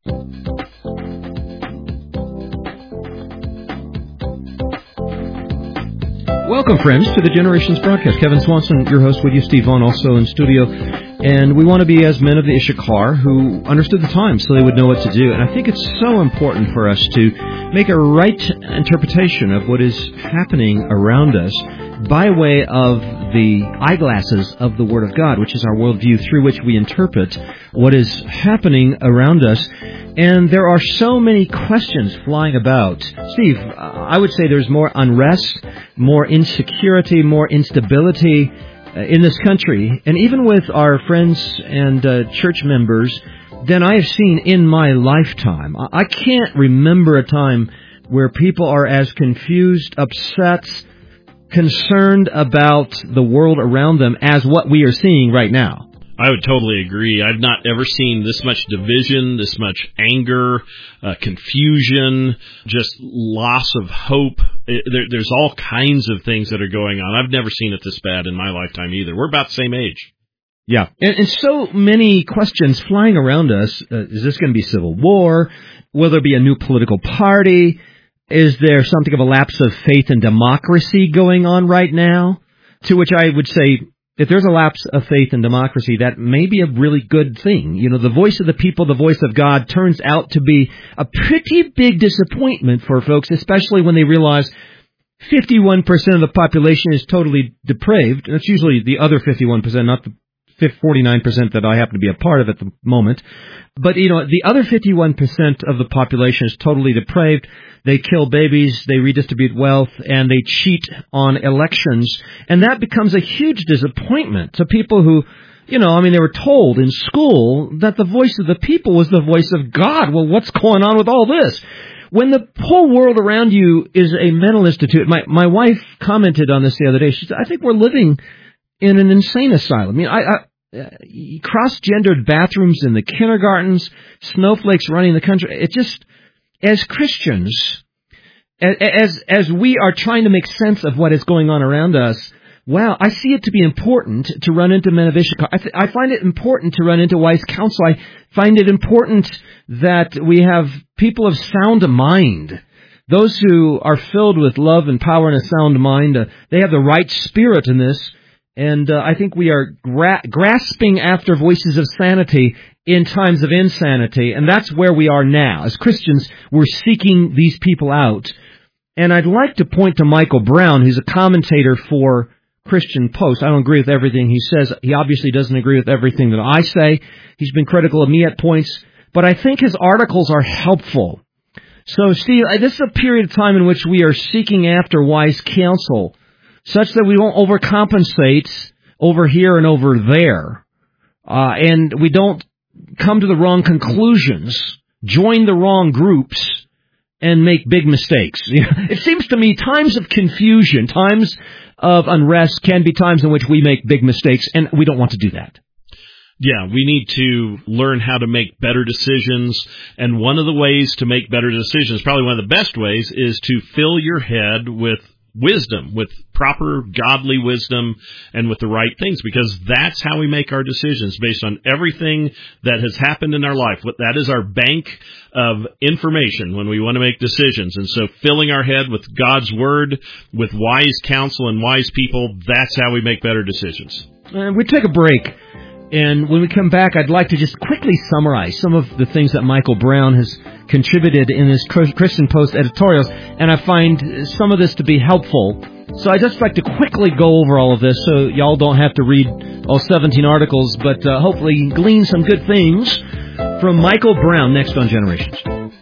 Welcome, friends, to the Generations broadcast. Kevin Swanson, your host, with you. Steve Vaughn, also in studio. And we want to be as men of the Issachar who understood the times so they would know what to do. And I think it's so important for us to make a right interpretation of what is happening around us by way of the eyeglasses of the Word of God, which is our worldview through which we interpret what is happening around us. And there are so many questions flying about. Steve, I would say there's more unrest, more insecurity, more instability in this country, and even with our friends and church members, than I have seen in my lifetime. I can't remember a time where people are as confused, upset, concerned about the world around them as what we are seeing right now. I would totally agree. I've not ever seen this much division, this much anger, confusion, just loss of hope. There's all kinds of things that are going on. I've never seen it this bad in my lifetime either. We're about the same age. Yeah, and so many questions flying around us. Is this going to be civil war? Will there be a new political party? Is there something of a lapse of faith in democracy going on right now? To which I would say, if there's a lapse of faith in democracy, that may be a really good thing. You know, the voice of the people, the voice of God, turns out to be a pretty big disappointment for folks, especially when they realize 51% of the population is totally depraved. And it's usually the other 51%, not the 49% that I happen to be a part of at the moment. But, you know, the other 51% of the population is totally depraved. They kill babies, they redistribute wealth, and they cheat on elections. And that becomes a huge disappointment to people who, you know, I mean, they were told in school that the voice of the people was the voice of God. Well, what's going on with all this? When the whole world around you is a mental institute, my wife commented on this the other day. She said, I think we're living in an insane asylum. I mean, cross-gendered bathrooms in the kindergartens, snowflakes running the country. It just, as Christians, as we are trying to make sense of what is going on around us, wow, I see it to be important to run into men of Issachar. I find it important to run into wise counsel. I find it important that we have people of sound mind. Those who are filled with love and power and a sound mind, they have the right spirit in this. And I think we are grasping after voices of sanity in times of insanity. And that's where we are now. As Christians, we're seeking these people out. And I'd like to point to Michael Brown, who's a commentator for Christian Post. I don't agree with everything he says. He obviously doesn't agree with everything that I say. He's been critical of me at points. But I think his articles are helpful. So, Steve, this is a period of time in which we are seeking after wise counsel, such that we don't overcompensate over here and over there, and we don't come to the wrong conclusions, join the wrong groups, and make big mistakes. It seems to me times of confusion, times of unrest can be times in which we make big mistakes, and we don't want to do that. Yeah, we need to learn how to make better decisions, and one of the ways to make better decisions, probably one of the best ways, is to fill your head with wisdom, with proper godly wisdom, and with the right things, because that's how we make our decisions, based on everything that has happened in our life. That is our bank of information when we want to make decisions. And so filling our head with God's Word, with wise counsel and wise people, that's how we make better decisions. We take a break. And when we come back, I'd like to just quickly summarize some of the things that Michael Brown has contributed in his Christian Post editorials, and I find some of this to be helpful. So I'd just like to quickly go over all of this so y'all don't have to read all 17 articles, but hopefully glean some good things from Michael Brown next on Generations.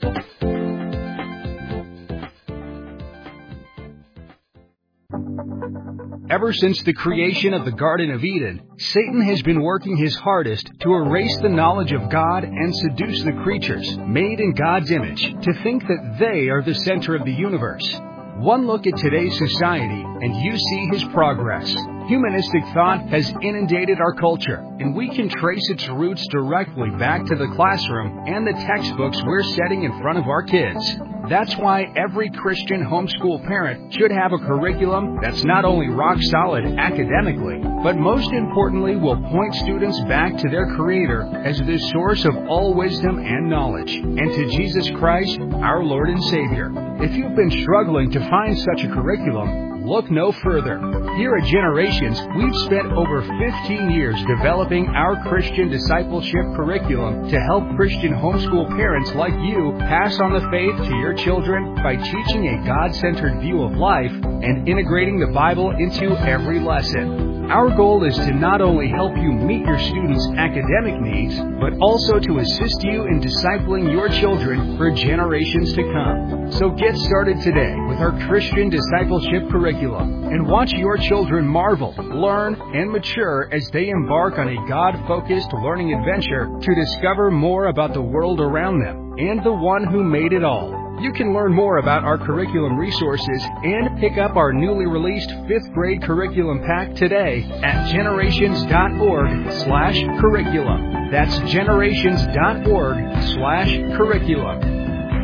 Ever since the creation of the Garden of Eden, Satan has been working his hardest to erase the knowledge of God and seduce the creatures, made in God's image, to think that they are the center of the universe. One look at today's society, and you see his progress. Humanistic thought has inundated our culture, and we can trace its roots directly back to the classroom and the textbooks we're setting in front of our kids. That's why every Christian homeschool parent should have a curriculum that's not only rock solid academically, but most importantly will point students back to their Creator as the source of all wisdom and knowledge, and to Jesus Christ, our Lord and Savior. If you've been struggling to find such a curriculum, look no further. Here at Generations, we've spent over 15 years developing our Christian discipleship curriculum to help Christian homeschool parents like you pass on the faith to your children by teaching a God-centered view of life and integrating the Bible into every lesson. Our goal is to not only help you meet your students' academic needs, but also to assist you in discipling your children for generations to come. So get started today with our Christian discipleship curriculum and watch your children marvel, learn, and mature as they embark on a God-focused learning adventure to discover more about the world around them and the one who made it all. You can learn more about our curriculum resources and pick up our newly released 5th grade curriculum pack today at generations.org/curriculum. That's generations.org/curriculum.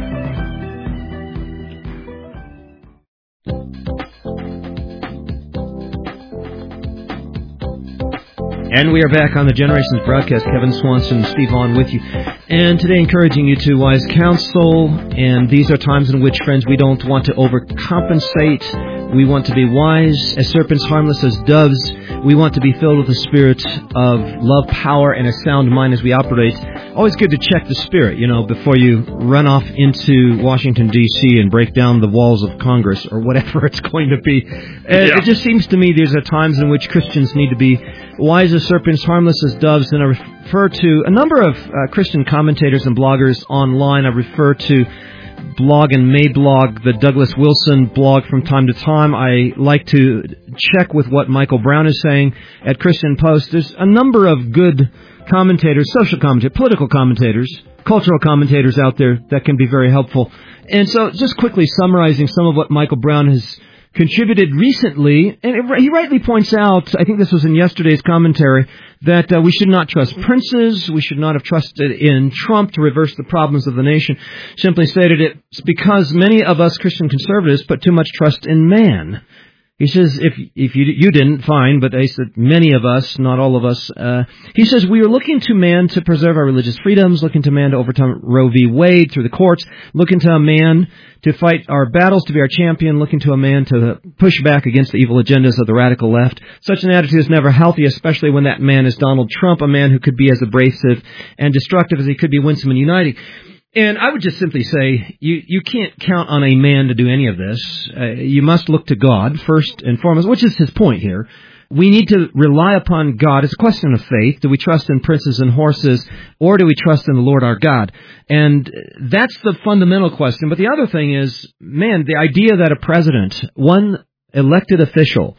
And we are back on the Generations broadcast. Kevin Swanson and Steve Vaughn with you. And today encouraging you to wise counsel. And these are times in which, friends, we don't want to overcompensate. We want to be wise as serpents, harmless as doves. We want to be filled with the spirit of love, power, and a sound mind as we operate. Always good to check the spirit, before you run off into Washington, D.C. and break down the walls of Congress or whatever it's going to be. It just seems to me there's times in which Christians need to be wise as serpents, harmless as doves. And I refer to a number of Christian commentators and bloggers online. I refer to Blog and Mablog, the Douglas Wilson blog from time to time. I like to check with what Michael Brown is saying at Christian Post. There's a number of good commentators, social commentators, political commentators, cultural commentators out there that can be very helpful. And so just quickly summarizing some of what Michael Brown has contributed recently, and he rightly points out, I think this was in yesterday's commentary, that we should not trust princes, we should not have trusted in Trump to reverse the problems of the nation. Simply stated, it's because many of us Christian conservatives put too much trust in man. He says, if you didn't, fine, but I said many of us, not all of us. He says, we are looking to man to preserve our religious freedoms, looking to man to overturn Roe v. Wade through the courts, looking to a man to fight our battles, to be our champion, looking to a man to push back against the evil agendas of the radical left. Such an attitude is never healthy, especially when that man is Donald Trump, a man who could be as abrasive and destructive as he could be winsome and uniting. And I would just simply say, you can't count on a man to do any of this. You must look to God first and foremost, which is his point here. We need to rely upon God. It's a question of faith. Do we trust in princes and horses, or do we trust in the Lord our God? And that's the fundamental question. But the other thing is, the idea that a president, one elected official,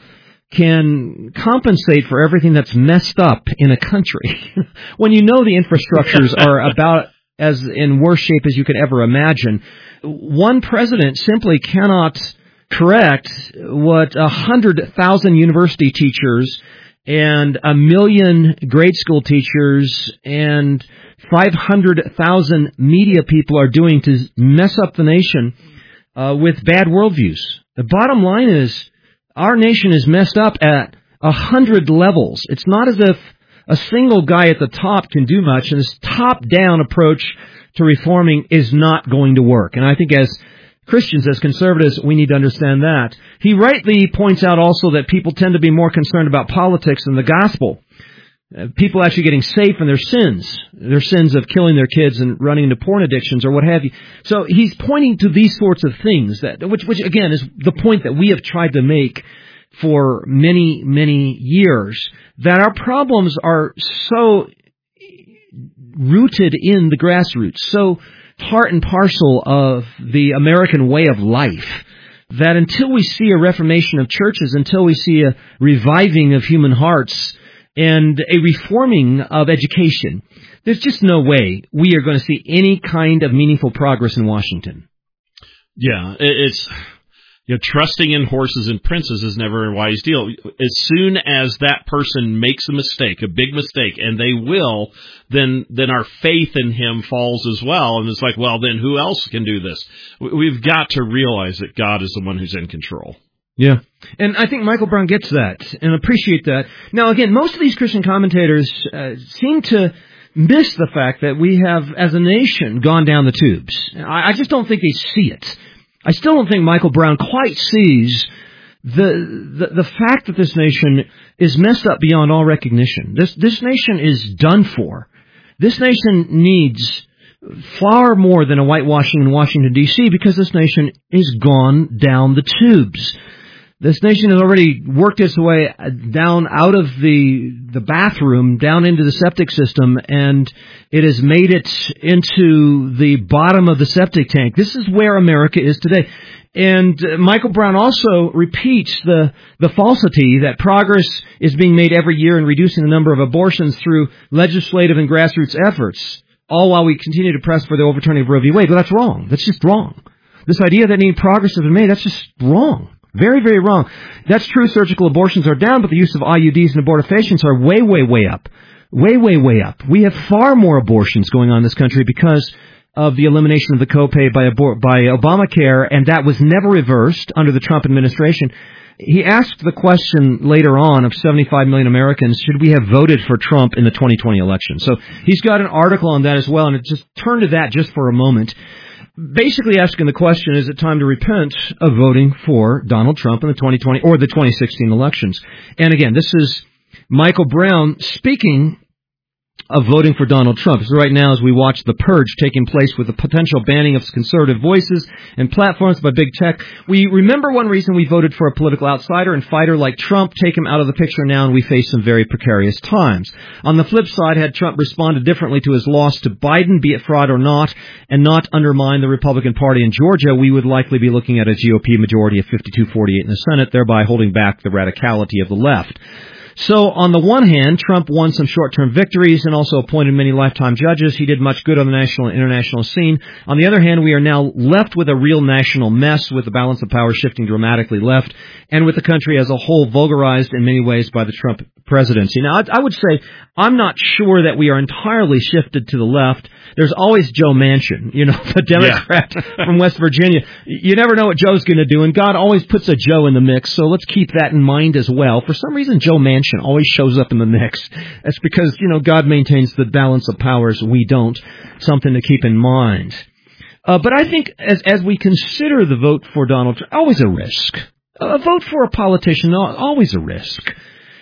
can compensate for everything that's messed up in a country, when you know the infrastructures are about as in worse shape as you could ever imagine. One president simply cannot correct what 100,000 university teachers and 1 million grade school teachers and 500,000 media people are doing to mess up the nation with bad worldviews. The bottom line is our nation is messed up at 100 levels. It's not as if a single guy at the top can do much, and this top-down approach to reforming is not going to work. And I think as Christians, as conservatives, we need to understand that. He rightly points out also that people tend to be more concerned about politics than the gospel. People actually getting saved from their sins of killing their kids and running into porn addictions or what have you. So he's pointing to these sorts of things, which again is the point that we have tried to make for many, many years, that our problems are so rooted in the grassroots, so part and parcel of the American way of life, that until we see a reformation of churches, until we see a reviving of human hearts and a reforming of education, there's just no way we are going to see any kind of meaningful progress in Washington. Yeah, it's... trusting in horses and princes is never a wise deal. As soon as that person makes a mistake, a big mistake, and they will, then our faith in him falls as well. And it's like, well, then who else can do this? We've got to realize that God is the one who's in control. Yeah. And I think Michael Brown gets that and appreciate that. Now, again, most of these Christian commentators seem to miss the fact that we have, as a nation, gone down the tubes. I just don't think they see it. I still don't think Michael Brown quite sees the fact that this nation is messed up beyond all recognition. This nation is done for. This nation needs far more than a whitewashing in Washington, D.C., because this nation is gone down the tubes. This nation has already worked its way down out of the bathroom, down into the septic system, and it has made it into the bottom of the septic tank. This is where America is today. And Michael Brown also repeats the falsity that progress is being made every year in reducing the number of abortions through legislative and grassroots efforts, all while we continue to press for the overturning of Roe v. Wade. But that's wrong. That's just wrong. This idea that any progress has been made, that's just wrong. Very, very wrong. That's true. Surgical abortions are down, but the use of IUDs and abortifacients are way, way, way up. Way, way, way up. We have far more abortions going on in this country because of the elimination of the copay by Obamacare, and that was never reversed under the Trump administration. He asked the question later on of 75 million Americans, should we have voted for Trump in the 2020 election? So he's got an article on that as well, and it just turned to that just for a moment. Basically asking the question, is it time to repent of voting for Donald Trump in the 2020 or the 2016 elections? And again, this is Michael Brown speaking of voting for Donald Trump. So right now, as we watch the purge taking place with the potential banning of conservative voices and platforms by big tech, we remember one reason we voted for a political outsider and fighter like Trump. Take him out of the picture now, and we face some very precarious times. On the flip side, had Trump responded differently to his loss to Biden, be it fraud or not, and not undermine the Republican Party in Georgia, we would likely be looking at a GOP majority of 52-48 in the Senate, thereby holding back the radicality of the left. So, on the one hand, Trump won some short-term victories and also appointed many lifetime judges. He did much good on the national and international scene. On the other hand, we are now left with a real national mess, with the balance of power shifting dramatically left, and with the country as a whole vulgarized in many ways by the Trump presidency. Now, I would say I'm not sure that we are entirely shifted to the left. There's always Joe Manchin, the Democrat from West Virginia. You never know what Joe's going to do, and God always puts a Joe in the mix, so let's keep that in mind as well. For some reason, Joe Manchin always shows up in the mix. That's because, God maintains the balance of powers. We don't. Something to keep in mind. But I think as we consider the vote for Donald Trump, always a risk. A vote for a politician, always a risk.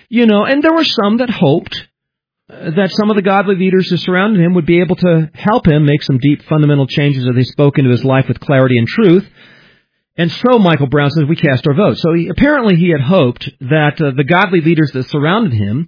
And there were some that hoped that some of the godly leaders who surrounded him would be able to help him make some deep fundamental changes as they spoke into his life with clarity and truth. And so, Michael Brown says, we cast our vote. So apparently he had hoped that the godly leaders that surrounded him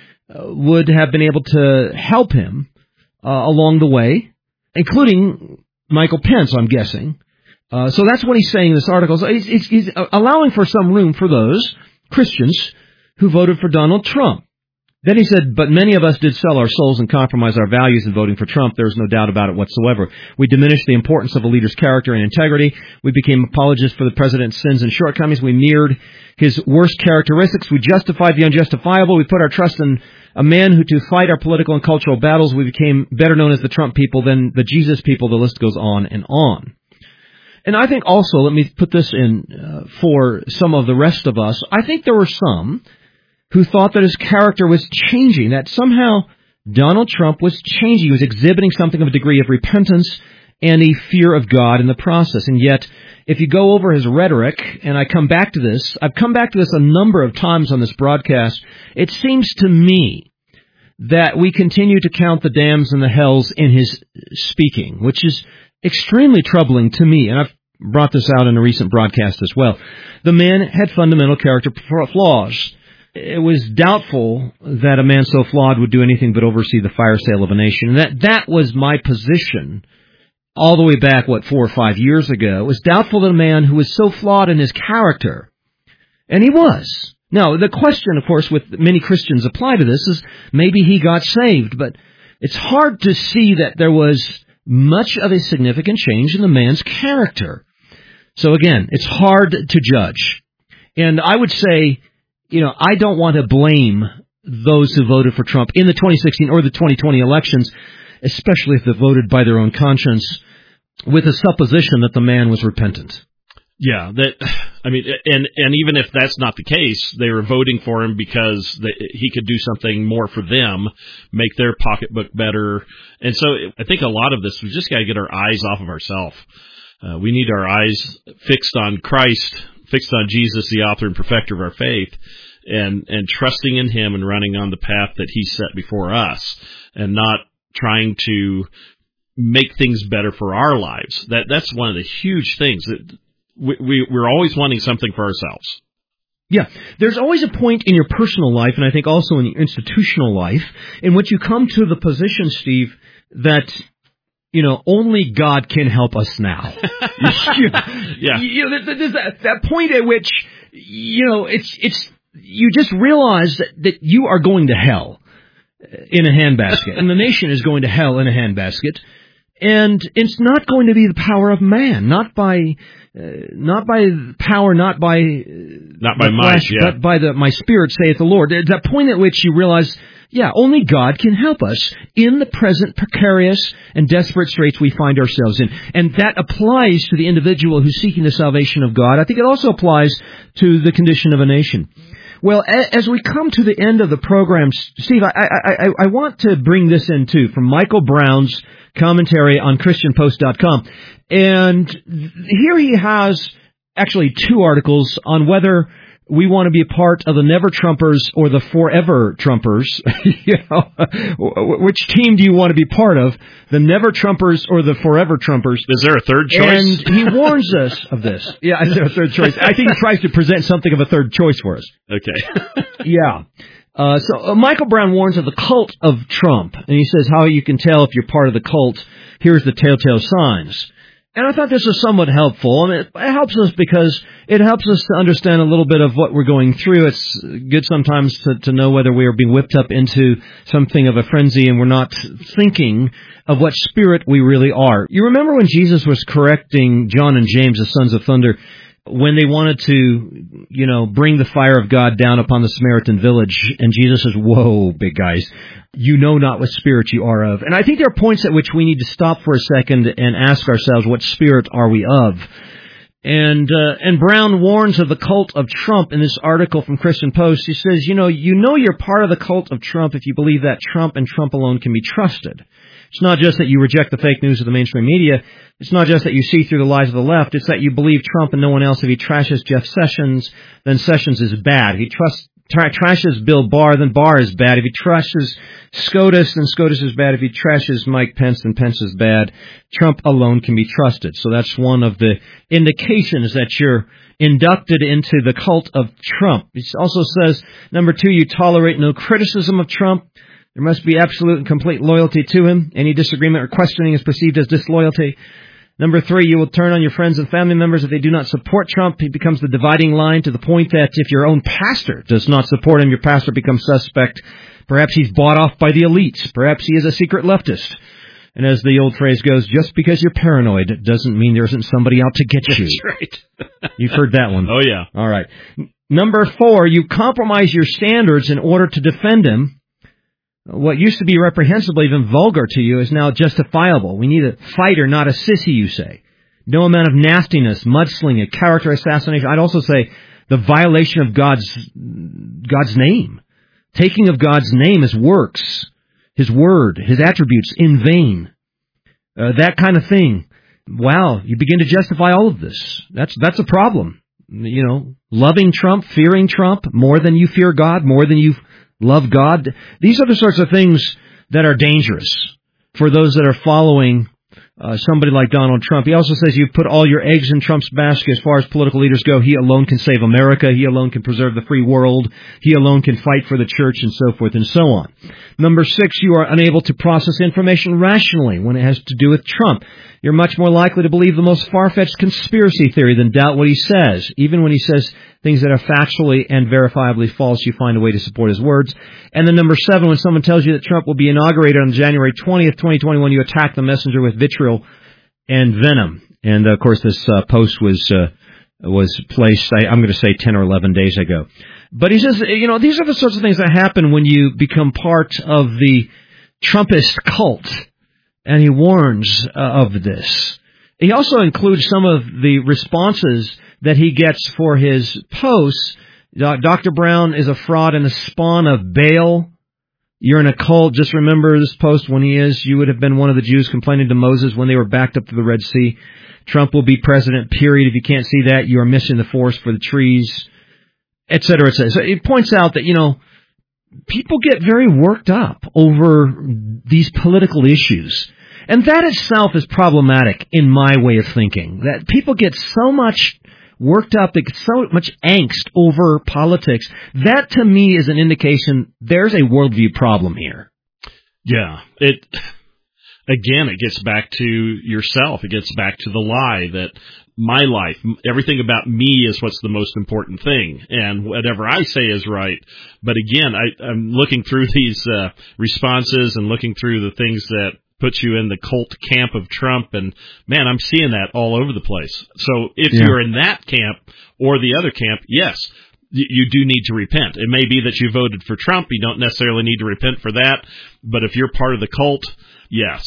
would have been able to help him along the way, including Michael Pence, I'm guessing. So that's what he's saying in this article. So he's allowing for some room for those Christians who voted for Donald Trump. Then he said, but many of us did sell our souls and compromise our values in voting for Trump. There is no doubt about it whatsoever. We diminished the importance of a leader's character and integrity. We became apologists for the president's sins and shortcomings. We mirrored his worst characteristics. We justified the unjustifiable. We put our trust in a man who, to fight our political and cultural battles, we became better known as the Trump people than the Jesus people. The list goes on and on. And I think also, let me put this in for some of the rest of us, I think there were some who thought that his character was changing, that somehow Donald Trump was changing. He was exhibiting something of a degree of repentance and a fear of God in the process. And yet, if you go over his rhetoric, and I've come back to this a number of times on this broadcast, it seems to me that we continue to count the damns and the hells in his speaking, which is extremely troubling to me. And I've brought this out in a recent broadcast as well. The man had fundamental character flaws. It was doubtful that a man so flawed would do anything but oversee the fire sale of a nation. And that was my position all the way back, 4 or 5 years ago. It was doubtful that a man who was so flawed in his character, and he was. Now, the question, of course, with many Christians apply to this is maybe he got saved, but it's hard to see that there was much of a significant change in the man's character. So again, it's hard to judge. And I would say, I don't want to blame those who voted for Trump in the 2016 or the 2020 elections, especially if they voted by their own conscience, with a supposition that the man was repentant. Yeah, and even if that's not the case, they were voting for him because he could do something more for them, make their pocketbook better. And so I think a lot of this, we just got to get our eyes off of ourselves. We need our eyes fixed on Christ, fixed on Jesus, the author and perfecter of our faith, and trusting in him and running on the path that he set before us, and not trying to make things better for our lives. That's one of the huge things that we're always wanting something for ourselves. Yeah, there's always a point in your personal life, and I think also in your institutional life, in which you come to the position, Steve, that only God can help us now. Yeah. There's that point at which it's you just realize that you are going to hell in a handbasket, and the nation is going to hell in a handbasket. And it's not going to be the power of man, not by power, not by might, but by my spirit, saith the Lord. At that point at which you realize, only God can help us in the present precarious and desperate straits we find ourselves in. And that applies to the individual who's seeking the salvation of God. I think it also applies to the condition of a nation. Well, as we come to the end of the program, Steve, I want to bring this in too, from Michael Brown's commentary on ChristianPost.com. And here he has actually 2 articles on whether we want to be a part of the Never Trumpers or the Forever Trumpers. Which team do you want to be part of? The Never Trumpers or the Forever Trumpers? Is there a third choice? And he warns us of this. Yeah, is there a third choice? I think he tries to present something of a third choice for us. Okay. Yeah. So Michael Brown warns of the cult of Trump, and he says how you can tell if you're part of the cult. Here's the telltale signs. And I thought this was somewhat helpful. I mean, it helps us because it helps us to understand a little bit of what we're going through. It's good sometimes to know whether we are being whipped up into something of a frenzy and we're not thinking of what spirit we really are. You remember when Jesus was correcting John and James, the sons of thunder, when they wanted to, bring the fire of God down upon the Samaritan village, and Jesus says, whoa, big guys, you know not what spirit you are of. And I think there are points at which we need to stop for a second and ask ourselves, what spirit are we of? And Brown warns of the cult of Trump in this article from Christian Post. He says, you know you're part of the cult of Trump if you believe that Trump and Trump alone can be trusted. It's not just that you reject the fake news of the mainstream media. It's not just that you see through the lies of the left. It's that you believe Trump and no one else. If he trashes Jeff Sessions, then Sessions is bad. If he trashes Bill Barr, then Barr is bad. If he trashes SCOTUS, then SCOTUS is bad. If he trashes Mike Pence, then Pence is bad. Trump alone can be trusted. So that's one of the indications that you're inducted into the cult of Trump. He also says, number 2, you tolerate no criticism of Trump. There must be absolute and complete loyalty to him. Any disagreement or questioning is perceived as disloyalty. Number 3, you will turn on your friends and family members if they do not support Trump. He becomes the dividing line to the point that if your own pastor does not support him, your pastor becomes suspect. Perhaps he's bought off by the elites. Perhaps he is a secret leftist. And as the old phrase goes, just because you're paranoid doesn't mean there isn't somebody out to get you. That's right. You've heard that one. Oh, yeah. All right. Number 4, you compromise your standards in order to defend him. What used to be reprehensible, even vulgar to you, is now justifiable. We need a fighter, not a sissy, you say. No amount of nastiness, mudslinging, character assassination. I'd also say the violation of God's name. Taking of God's name, His works, His word, His attributes in vain. That kind of thing. Wow, you begin to justify all of this. That's a problem. Loving Trump, fearing Trump, more than you fear God, more than you love God. These are the sorts of things that are dangerous for those that are following somebody like Donald Trump. He also says you put all your eggs in Trump's basket as far as political leaders go. He alone can save America. He alone can preserve the free world. He alone can fight for the church and so forth and so on. Number 6, you are unable to process information rationally when it has to do with Trump. You're much more likely to believe the most far-fetched conspiracy theory than doubt what he says. Even when he says things that are factually and verifiably false, you find a way to support his words. And then number 7, when someone tells you that Trump will be inaugurated on January 20th, 2021, you attack the messenger with vitriol and venom. And, of course, this post was placed, I'm going to say 10 or 11 days ago. But he says, these are the sorts of things that happen when you become part of the Trumpist cult. And he warns of this. He also includes some of the responses that he gets for his posts. Dr. Brown is a fraud and a spawn of Baal. You're in a cult. Just remember this post when he is. You would have been one of the Jews complaining to Moses when they were backed up to the Red Sea. Trump will be president, period. If you can't see that, you are missing the forest for the trees, et cetera, et cetera. So it points out that, people get very worked up over these political issues. And that itself is problematic in my way of thinking. That people get so much worked up, they get so much angst over politics. That, to me, is an indication there's a worldview problem here. Yeah. Again, it gets back to yourself. It gets back to the lie that my life, everything about me is what's the most important thing, and whatever I say is right. But again, I'm looking through these responses and looking through the things that put you in the cult camp of Trump, and man, I'm seeing that all over the place. So if you're in that camp or the other camp, yes, you do need to repent. It may be that you voted for Trump. You don't necessarily need to repent for that. But if you're part of the cult, yes.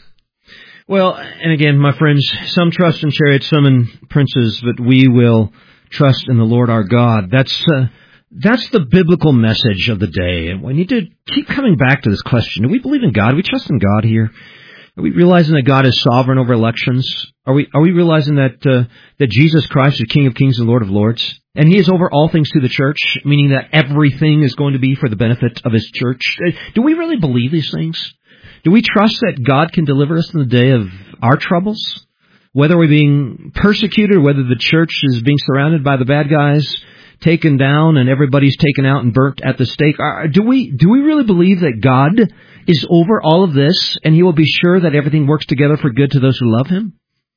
Well, and again, my friends, some trust in chariots, some in princes, but we will trust in the Lord our God. That's the biblical message of the day. And we need to keep coming back to this question. Do we believe in God? Do we trust in God here? Are we realizing that God is sovereign over elections? Are we realizing that Jesus Christ is King of Kings and Lord of Lords? And He is over all things to the church, meaning that everything is going to be for the benefit of His church. Do we really believe these things? Do we trust that God can deliver us in the day of our troubles? Whether we're being persecuted or whether the church is being surrounded by the bad guys, taken down, and everybody's taken out and burnt at the stake. Do we really believe that God is over all of this and He will be sure that everything works together for good to those who love Him?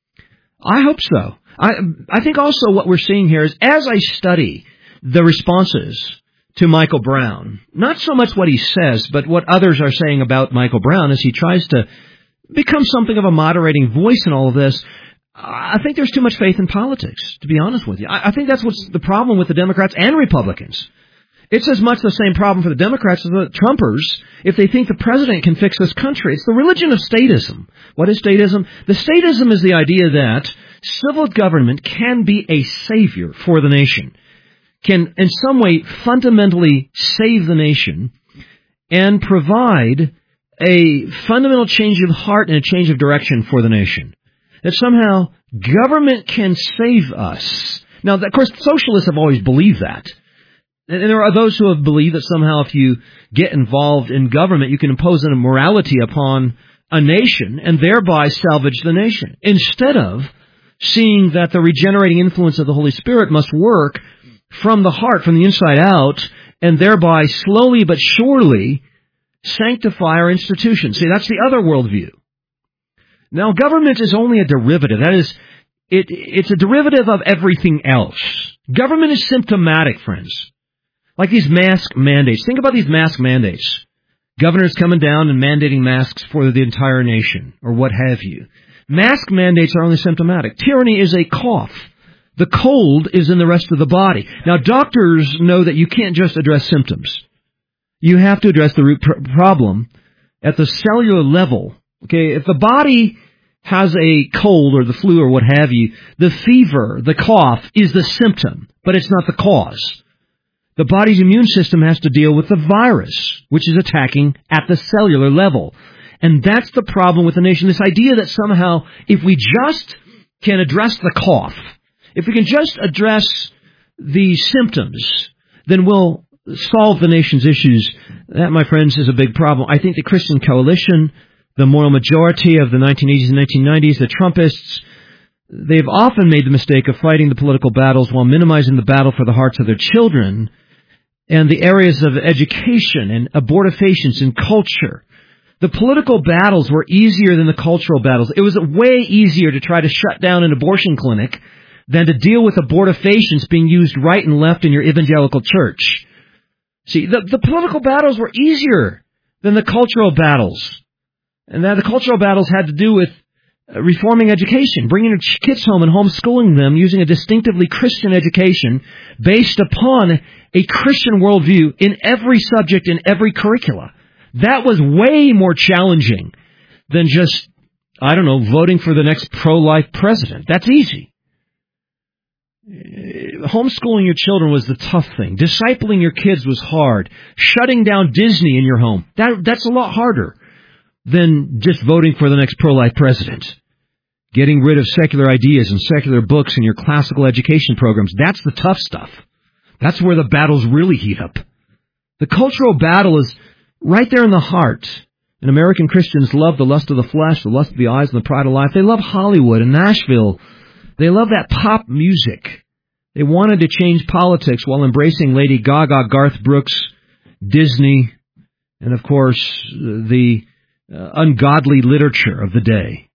I hope so. I think also what we're seeing here is, as I study the responses to Michael Brown, not so much what he says, but what others are saying about Michael Brown as he tries to become something of a moderating voice in all of this, I think there's too much faith in politics, to be honest with you. I think that's what's the problem with the Democrats and Republicans. It's as much the same problem for the Democrats as the Trumpers if they think the president can fix this country. It's the religion of statism. What is statism? The statism is the idea that civil government can be a savior for the nation, can in some way fundamentally save the nation and provide a fundamental change of heart and a change of direction for the nation. That somehow government can save us. Now, of course, socialists have always believed that. And there are those who have believed that somehow if you get involved in government, you can impose a morality upon a nation and thereby salvage the nation, instead of seeing that the regenerating influence of the Holy Spirit must work from the heart, from the inside out, and thereby slowly but surely sanctify our institutions. See, that's the other worldview. Now, government is only a derivative. That is, it's a derivative of everything else. Government is symptomatic, friends. Like these mask mandates. Think about these mask mandates. Governors coming down and mandating masks for the entire nation, or what have you. Mask mandates are only symptomatic. Tyranny is a cough. The cold is in the rest of the body. Now, doctors know that you can't just address symptoms. You have to address the root problem at the cellular level. Okay, if the body has a cold or the flu or what have you, the fever, the cough is the symptom, but it's not the cause. The body's immune system has to deal with the virus, which is attacking at the cellular level. And that's the problem with the nation. This idea that somehow if we just can address the cough, if we can just address the symptoms, then we'll solve the nation's issues. That, my friends, is a big problem. I think the Christian Coalition, the moral majority of the 1980s and 1990s, the Trumpists, they've often made the mistake of fighting the political battles while minimizing the battle for the hearts of their children and the areas of education and abortifacients and culture. The political battles were easier than the cultural battles. It was way easier to try to shut down an abortion clinic than to deal with abortifacients being used right and left in your evangelical church. See, the political battles were easier than the cultural battles. And that the cultural battles had to do with reforming education, bringing your kids home and homeschooling them using a distinctively Christian education based upon a Christian worldview in every subject, in every curricula. That was way more challenging than just I don't know, voting for the next pro-life president. That's easy. Homeschooling your children was the tough thing. Discipling your kids was hard. Shutting down Disney in your home, that's a lot harder than just voting for the next pro-life president. Getting rid of secular ideas and secular books in your classical education programs, that's the tough stuff. That's where the battles really heat up. The cultural battle is right there in the heart. And American Christians love the lust of the flesh, the lust of the eyes, and the pride of life. They love Hollywood and Nashville. They love that pop music. They wanted to change politics while embracing Lady Gaga, Garth Brooks, Disney, and, of course, the ungodly literature of the day.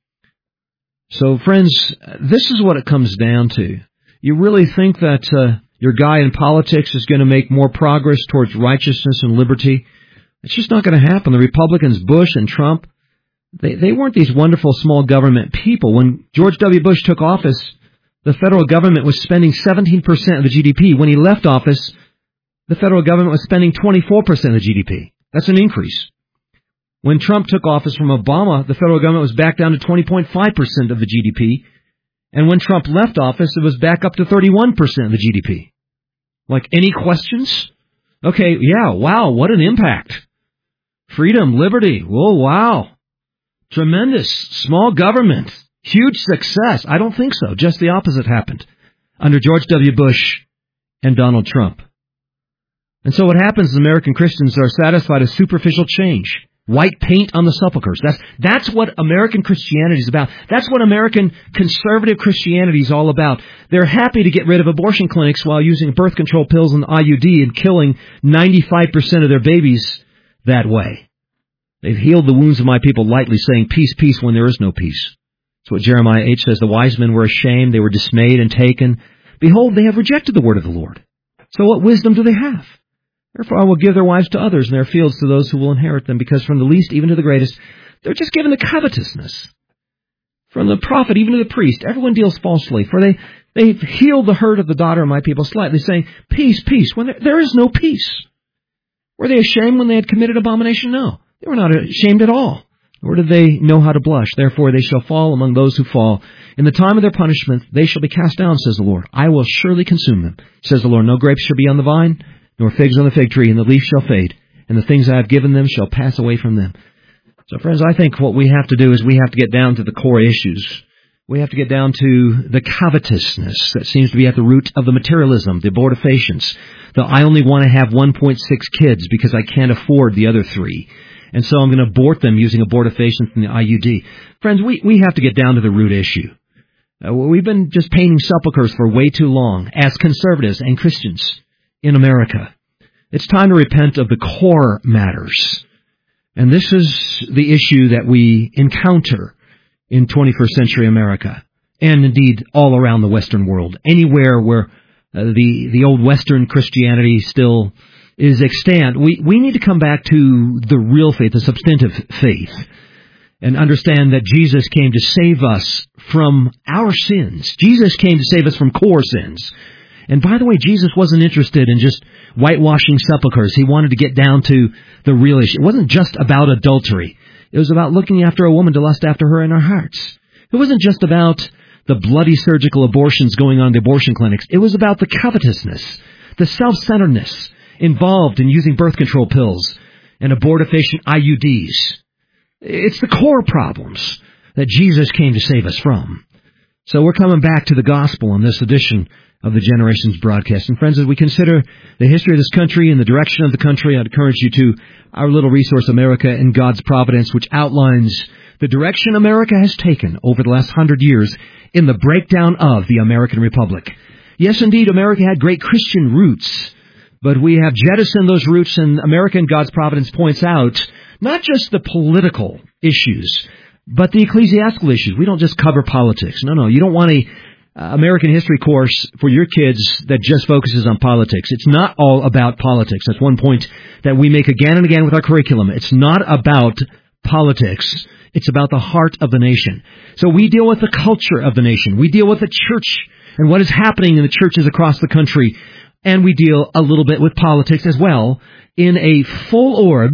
So, friends, this is what it comes down to. You really think that your guy in politics is going to make more progress towards righteousness and liberty? It's just not going to happen. The Republicans, Bush and Trump, they weren't these wonderful small government people. When George W. Bush took office, the federal government was spending 17% of the GDP. When he left office, the federal government was spending 24% of the GDP. That's an increase. When Trump took office from Obama, the federal government was back down to 20.5% of the GDP. And when Trump left office, it was back up to 31% of the GDP. Like, any questions? Okay, yeah, wow, what an impact. Freedom, liberty, whoa, wow. Tremendous. Small government. Huge success. I don't think so. Just the opposite happened under George W. Bush and Donald Trump. And so what happens is American Christians are satisfied with superficial change. White paint on the sepulchres. That's what American Christianity is about. That's what American conservative Christianity is all about. They're happy to get rid of abortion clinics while using birth control pills and IUD and killing 95% of their babies that way. They've healed the wounds of my people lightly, saying, peace, peace, when there is no peace. That's what Jeremiah 8 says. The wise men were ashamed. They were dismayed and taken. Behold, they have rejected the word of the Lord. So what wisdom do they have? Therefore I will give their wives to others and their fields to those who will inherit them, because from the least even to the greatest, they're just given to covetousness. From the prophet even to the priest, everyone deals falsely, for they've healed the hurt of the daughter of my people slightly, saying, peace, peace, when there is no peace. Were they ashamed when they had committed abomination? No, they were not ashamed at all. Nor did they know how to blush. Therefore they shall fall among those who fall. In the time of their punishment they shall be cast down, says the Lord. I will surely consume them, says the Lord. No grapes shall be on the vine, nor figs on the fig tree, and the leaf shall fade, and the things I have given them shall pass away from them. So, friends, I think what we have to do is we have to get down to the core issues. We have to get down to the covetousness that seems to be at the root of the materialism, the abortifacients. I only want to have 1.6 kids because I can't afford the other 3. And so I'm going to abort them using abortifacients and the IUD. Friends, we have to get down to the root issue. We've been just painting sepulchres for way too long as conservatives and Christians in America. It's time to repent of the core matters. And this is the issue that we encounter in 21st century America, and indeed all around the Western world. Anywhere where the old Western Christianity still is extant, we need to come back to the real faith, the substantive faith, and understand that Jesus came to save us from our sins. Jesus came to save us from core sins. And by the way, Jesus wasn't interested in just whitewashing sepulchres. He wanted to get down to the real issue. It wasn't just about adultery. It was about looking after a woman to lust after her in our hearts. It wasn't just about the bloody surgical abortions going on in the abortion clinics. It was about the covetousness, the self-centeredness involved in using birth control pills and abortifacient IUDs. It's the core problems that Jesus came to save us from. So we're coming back to the gospel in this edition of the Generations broadcast. And friends, as we consider the history of this country and the direction of the country, I'd encourage you to our little resource, America in God's Providence, which outlines the direction America has taken over the last 100 years in the breakdown of the American Republic. Yes, indeed, America had great Christian roots, but we have jettisoned those roots, and America in God's Providence points out not just the political issues, but the ecclesiastical issues. We don't just cover politics. No, you don't want a American history course for your kids that just focuses on politics. It's not all about politics. That's one point that we make again and again with our curriculum. It's not about politics. It's about the heart of the nation. So we deal with the culture of the nation. We deal with the church and what is happening in the churches across the country. And we deal a little bit with politics as well in a full-orbed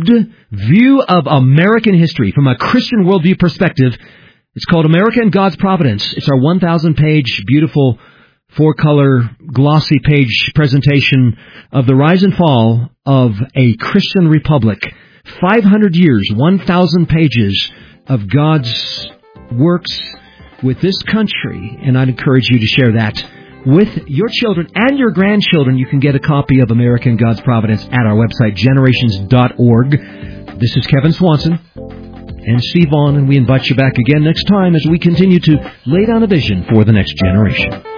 view of American history from a Christian worldview perspective. It's called America and God's Providence. It's our 1,000-page, beautiful, 4-color, glossy page presentation of the rise and fall of a Christian republic. 500 years, 1,000 pages of God's works with this country. And I'd encourage you to share that with your children and your grandchildren. You can get a copy of America and God's Providence at our website, generations.org. This is Kevin Swanson and Steve Vaughn, and we invite you back again next time as we continue to lay down a vision for the next generation.